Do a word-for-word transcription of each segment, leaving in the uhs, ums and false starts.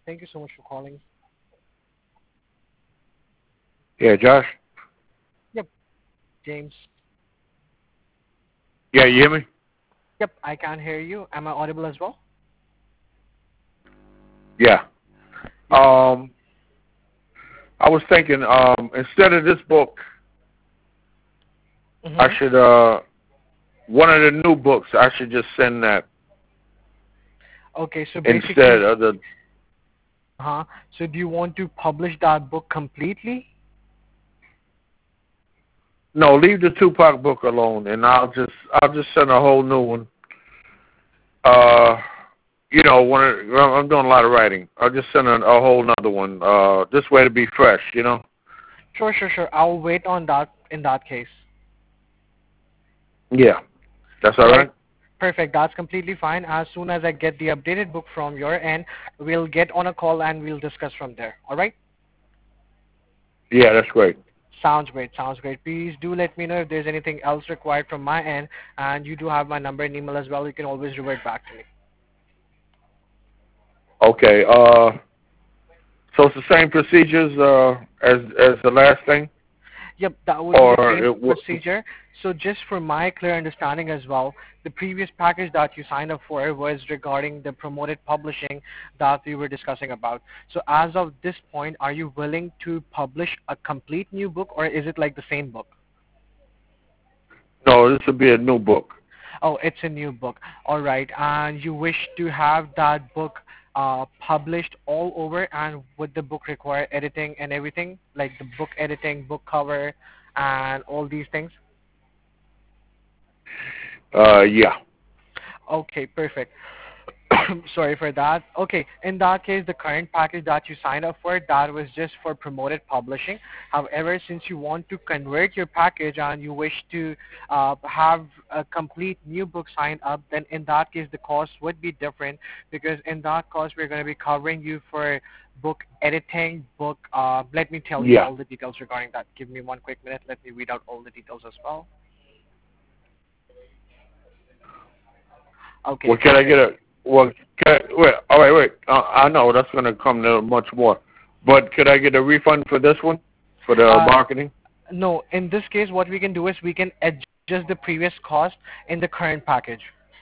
Thank you so much for calling. Yeah, Josh? Yep, James. Yeah, you hear me? Yep, I can hear you. Am I audible as well? Yeah. Yep. Um, I was thinking, um, instead of this book, I Mm-hmm. should, uh, one of the new books, I should just send that Okay, so instead basically, of the, huh? So do you want to publish that book completely? no, leave the Tupac book alone, and I'll just, I'll just send a whole new one. Uh, you know, when it, I'm doing a lot of writing, I'll just send a, a whole nother one. Uh, this way to be fresh, you know? Sure, sure, sure. I'll wait on that in that case. Yeah. That's All all right. right? Perfect. That's completely fine. As soon as I get the updated book from your end, we'll get on a call and we'll discuss from there. All right? Yeah, that's great. Sounds great. Sounds great. Please do let me know if there's anything else required from my end, and you do have my number and email as well. You can always revert back to me. Okay, uh, so it's the same procedures, uh, as, as the last thing? Yep, that would be the Or same it w- procedure. So just for my clear understanding as well, the previous package that you signed up for was regarding the promoted publishing that we were discussing about. So as of this point, are you willing to publish a complete new book, or is it like the same book? no, this would be a new book. Oh, it's a new book. All right. And you wish to have that book uh, published all over, and would the book require editing and everything, like the book editing, book cover, and all these things? Uh, yeah. Okay, perfect. Sorry for that. Okay, in that case, the current package that you signed up for, that was just for promoted publishing. However, since you want to convert your package and you wish to uh, have a complete new book signed up, then in that case, the cost would be different, because in that cost, we're going to be covering you for book editing, book, uh, let me tell you Yeah. all the details regarding that. Give me one quick minute. Let me read out all the details as well. Okay, Well, can I perfect. get a, well, can I, wait, all right, wait. Uh, I know that's going to come to much more. But could I get a refund for this one? For the Uh, marketing? No, in this case, what we can do is we can adjust the previous cost in the current package.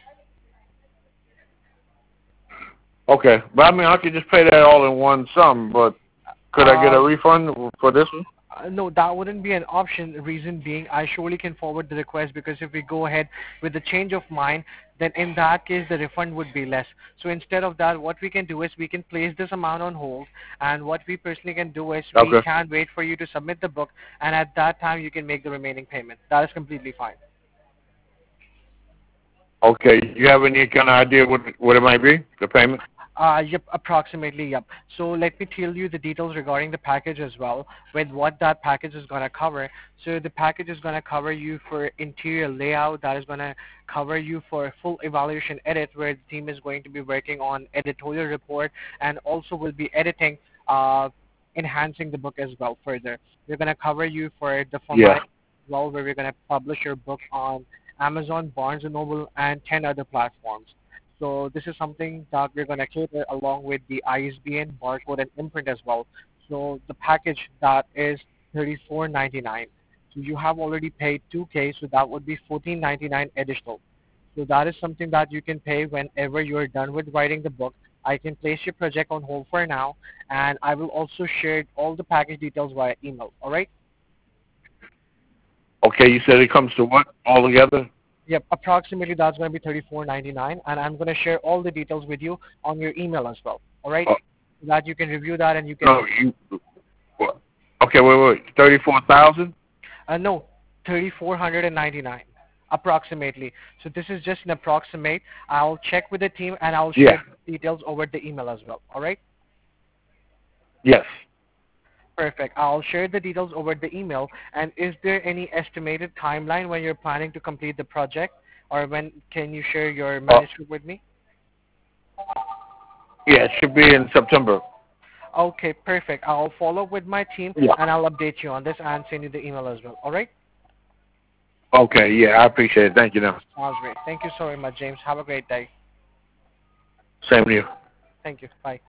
Okay. But I mean, I could just pay that all in one sum, but could I get a Uh, refund for this one? uh, no, that wouldn't be an option. Reason being, I surely can forward the request, because if we go ahead with the change of mind, then in that case, the refund would be less. So instead of that, what we can do is we can place this amount on hold, and what we personally can do is we Okay. can wait for you to submit the book, and at that time, you can make the remaining payment. That is completely fine. Okay. Do you have any kind of idea what what it might be, the payment? Uh, yep, approximately, yep. So let me tell you the details regarding the package as well, with what that package is going to cover. So the package is going to cover you for interior layout, that is going to cover you for a full evaluation edit, where the team is going to be working on editorial report, and also will be editing, uh, enhancing the book as well further. We're going to cover you for the Yeah. formatting as well, where we're going to publish your book on Amazon, Barnes and Noble, and ten other platforms. So this is something that we're going to cater along with the I S B N, barcode, and imprint as well. So the package that is thirty-four ninety-nine. So you have already paid two K, so that would be fourteen ninety-nine additional. So that is something that you can pay whenever you're done with writing the book. I can place your project on hold for now, and I will also share all the package details via email. All right? Okay. You said it comes to what altogether? Yep, approximately that's going to be thirty-four ninety-nine, and I'm going to share all the details with you on your email as well. All right, Uh, so that you can review that and you can. no. You. What? Okay. Wait. Wait. Thirty-four thousand. Uh, no, thirty-four ninety-nine, approximately. So this is just an approximate. I'll check with the team and I'll Yeah. share details over the email as well. All right. Yes. Perfect. I'll share the details over the email. And is there any estimated timeline when you're planning to complete the project, or when can you share your Uh, manuscript with me? yeah. It should be in September. Okay, perfect. I'll follow up with my team Yeah. and I'll update you on this and send you the email as well. All right? Okay. Yeah. I appreciate it. Thank you. Now. Sounds great. Thank you so very much, James. Have a great day. Same to you. Thank you. Bye.